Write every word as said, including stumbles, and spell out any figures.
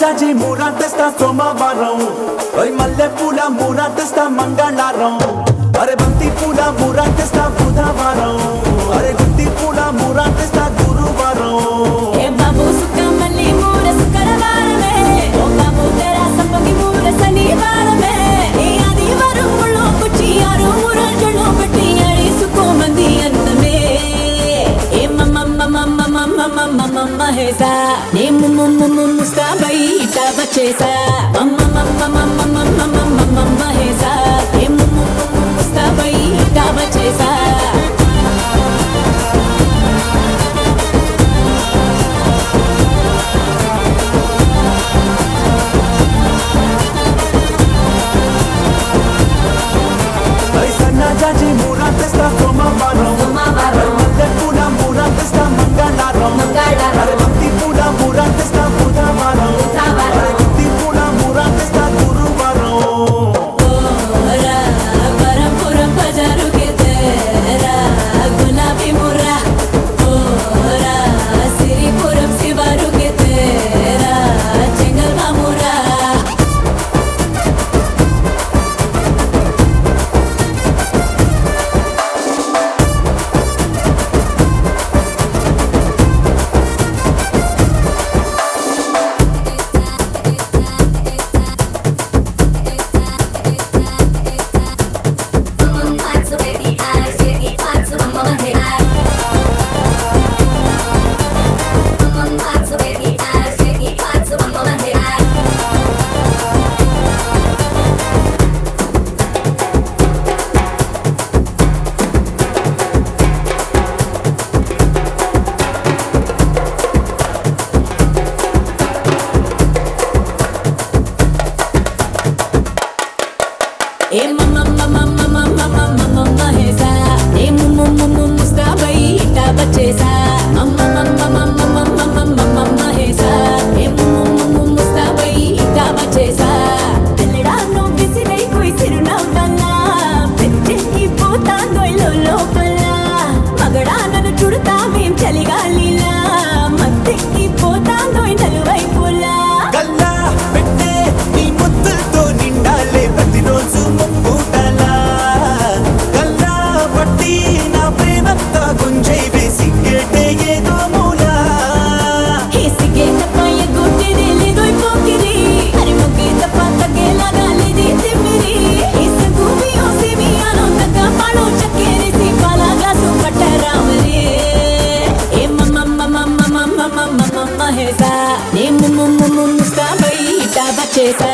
జాజి మూర తెస్తా సోమవారం, ఓయ్ మల్లె పూల మూర తెస్తా మంగళవారం, అరే బంతి పూల మూర తెస్తా బుధవారం, అరే గుత్తి పూల మూర తెస్తా గురువారం. ఏ బాబు సుక్క మల్లి మూర శుక్రవారమే, ఓ బాబు తెరా సంపంగి మూర శనివారమే, ఏ ఆదివారం ముళ్ళు కుచ్చి ఆరు మూరజులు బట్టి అడిసుకో మంది అందమే. ఏ మమ్మ మమ్మ మమ్మ మమ్మ మమ్మ మహేసా నే ముమ్ము ముమ్ము ముస్తాబై ఇటా వచ్చేసా. మమ్మ మమ్మ మమ్మ మమ్మ మమ్మ మమ్మ మహేసా నే ముమ్ము ముమ్ము ముస్తాబై ఇటా వచ్చేసా. జాజి మూర తెస్తా సోమవారం, మల్లె పూల మూర తెస్తా మంగళవారం, అరే బంతి పూల మూర తెస్తా బుధవారం, అరే గుత్తి పూల మూర తెస్తా గురువారం. ఓరా పరంపురం బజారు కే తెరా గులాబీ ముర్రా, ఓరా సిరిపురం శివారు కే తెరా చెంగల్ మామురా. ఏ మమ్మ మమ్మ మమ్మ మమ్మ మమ్మ మహేసా నే ముమ్ము ముమ్ము ముస్తాబై ఇటా వచ్చేసా. మమ్మ మమ్మ మమ్మ మమ్మ మమ్మ మమ్మ మహేసా నే ముమ్ము ముమ్ము ముస్తాబై ఇటా వచ్చేసా. తెల్లడాను విసిరై కోయి సిరునవ్వన్నా పెట్టి పోతాందోయ్ లోపల, మగడా నన్ను చుడతావేం చలిగాలిలా, మత్తెక్కి పోతాందోయ్ నలువైపులా. గల్లా పెట్టే నీ ముద్దులతో నిండాలే ప్రతిరోజు ముప్పుటలా, గల్లా పట్టి నా ప్రేమంతా గుంజై వేసి గేటే ఏదో మూలా. హే సిగే తప్పయ్య గుడ్డిది లేదోయ్ పోకిరి, హరి ముగ్గి తప్ప తగ్గేలాగా లేది తిమ్మిరి. ఈ సంగువి ఓ సిమి ఆనందంగా పాడు చక్కెరేసి పాల గ్లాసు పట్టరామరి. ఏ మమ్మ మమ్మ మమ్మ మమ్మ మమ్మ మహేసా నే ముమ్ము ముమ్ము ముస్తాబై ఇటా వచ్చేసా.